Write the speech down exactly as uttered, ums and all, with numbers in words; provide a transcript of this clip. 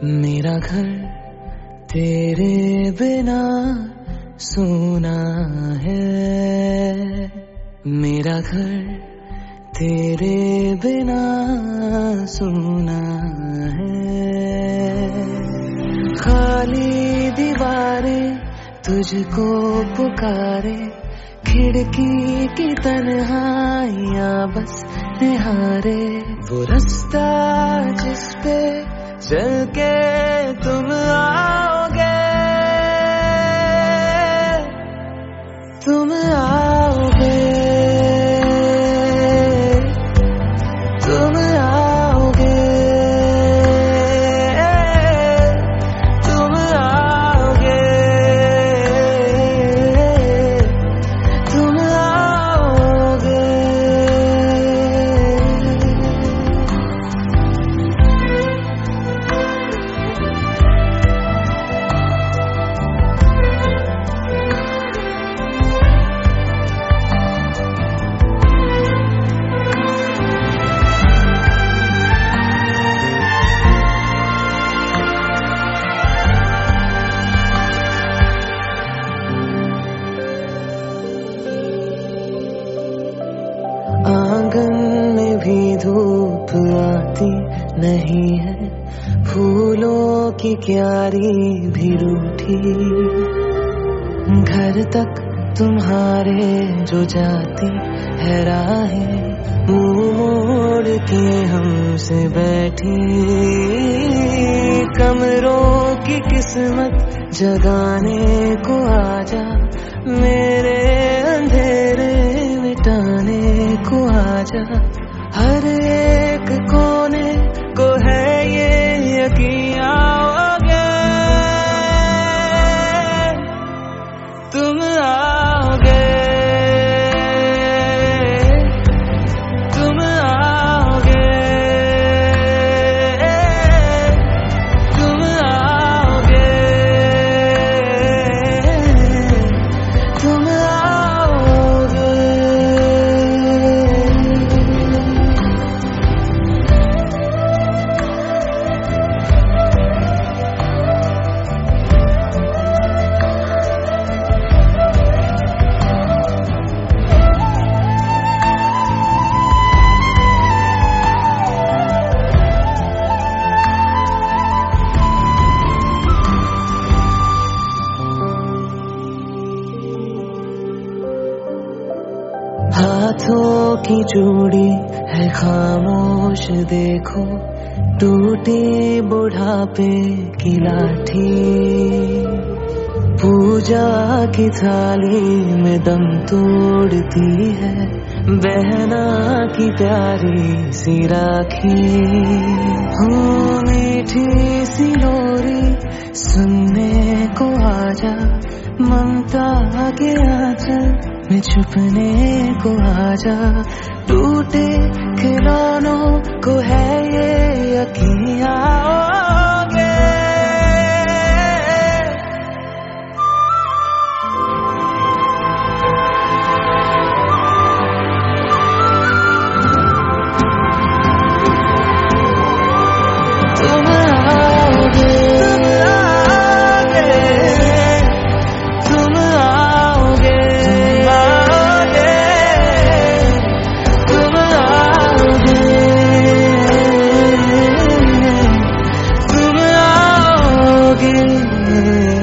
मेरा घर तेरे बिना सोना है, मेरा घर तेरे बिना सोना है। खाली दीवारें तुझको पुकारे, खिड़की की तन्हाइयां बस निहारे। वो रास्ता जिस पे चल के तुम आओगे, तुम आओगे, तुम आओगे, तुम आओगे, तुम आओगे। आंगन में भी धूप आती नहीं है, फूलों की क्यारी भी रूठी। घर तक तुम्हारे जो जाती है राहें, मुंह मोड़ के हमसे बैठी। कमरों की किस्मत जगाने को आजा, मेरे अंधेरे मिटाने को आजा। हर एक कोने को है ये यकीन आओगे, तुम आओगे, तुम आओगे, तुम आओगे, तुम आओगे। हाथों की चूड़ी है खामोश देखो, टूटी बुढ़ापे की लाठी। पूजा की थाली में दम तोड़ती है, बहना की प्यारी सी राखी। हो मीठी सी लोरी सुनने को आजा, ममता के आंचल में छुपने को आजा। टूटे खिलौनों को है ये यकीन आओगे, तुम आओगे, तुम आओगे, तुम आओगे, तुम आओगे, तुम आओगे।